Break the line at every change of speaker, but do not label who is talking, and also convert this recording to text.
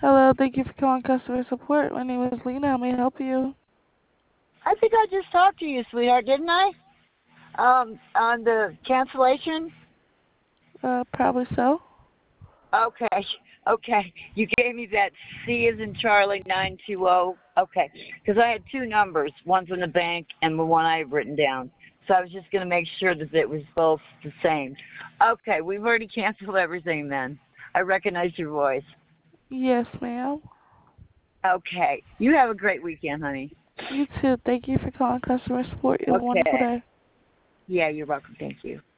Hello, thank you for calling customer support. My name is Lena. How may I help you?
I think I just talked to you, sweetheart, didn't I? On the cancellation?
Probably so.
Okay. Okay. You gave me that C as in Charlie 920. Okay. Because I had two numbers. One's in the bank and the one I have written down. So I was just going to make sure that it was both the same. Okay. We've already canceled everything then. I recognize your voice.
Yes, ma'am.
Okay. You have a great weekend, honey.
You too. Thank you for calling customer support. You have a wonderful
Okay.
day.
Yeah, you're welcome. Thank you.